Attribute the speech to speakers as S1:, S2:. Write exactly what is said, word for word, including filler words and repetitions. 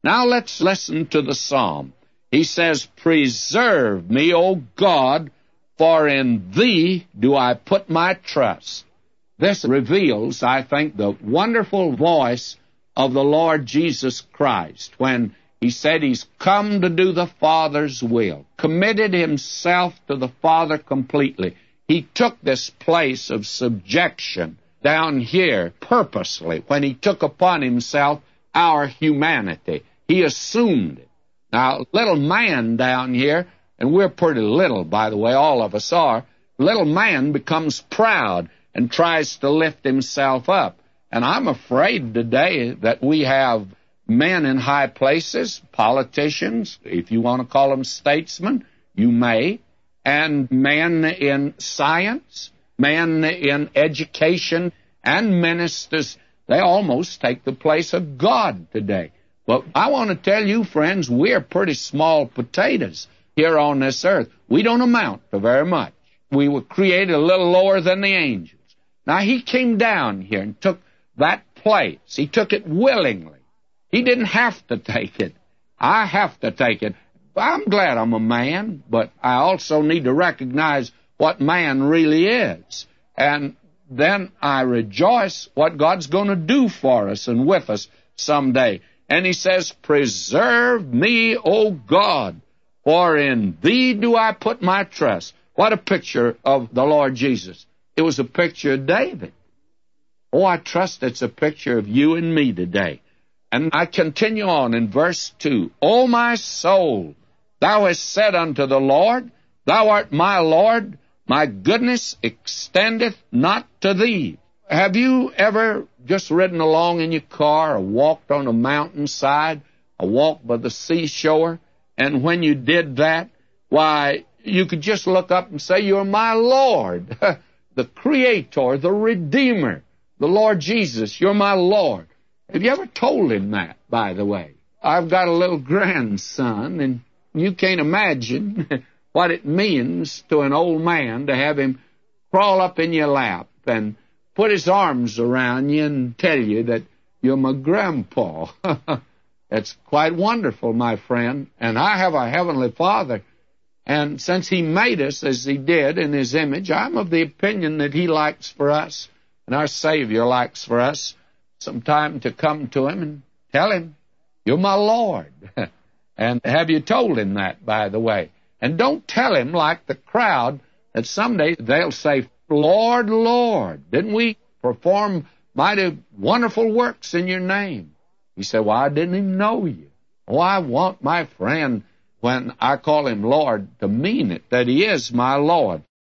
S1: Now let's listen to the psalm. He says, "Preserve me, O God, for in thee do I put my trust." This reveals, I think, the wonderful voice of the Lord Jesus Christ when he said he's come to do the Father's will, committed himself to the Father completely. He took this place of subjection down here purposely when he took upon himself our humanity. He assumed it. Now, little man down here, and we're pretty little, by the way, all of us are, little man becomes proud and tries to lift himself up. And I'm afraid today that we have men in high places, politicians, if you want to call them statesmen, you may, and men in science, men in education, and ministers. They almost take the place of God today. But I want to tell you, friends, we're pretty small potatoes here on this earth. We don't amount to very much. We were created a little lower than the angels. Now, he came down here and took that place. He took it willingly. He didn't have to take it. I have to take it. I'm glad I'm a man, but I also need to recognize what man really is. And then I rejoice what God's going to do for us and with us someday. And he says, "Preserve me, O God, for in thee do I put my trust." What a picture of the Lord Jesus. It was a picture of David. Oh, I trust it's a picture of you and me today. And I continue on in verse two. "O my soul, thou hast said unto the Lord, Thou art my Lord, my goodness extendeth not to thee." Have you ever just ridden along in your car or walked on a mountainside or walked by the seashore? And when you did that, why, you could just look up and say, "You're my Lord." The Creator, the Redeemer, the Lord Jesus, you're my Lord. Have you ever told him that, by the way? I've got a little grandson, and you can't imagine what it means to an old man to have him crawl up in your lap and put his arms around you and tell you that you're my grandpa. It's quite wonderful, my friend. And I have a Heavenly Father. And since he made us as he did in his image, I'm of the opinion that he likes for us, and our Savior likes for us, sometime to come to him and tell him, "You're my Lord." And have you told him that, by the way? And don't tell him like the crowd that someday they'll say, "Lord, Lord, didn't we perform mighty wonderful works in your name?" He said, "Well, I didn't even know you." Oh, I want my friend, when I call him Lord, to mean it, that he is my Lord.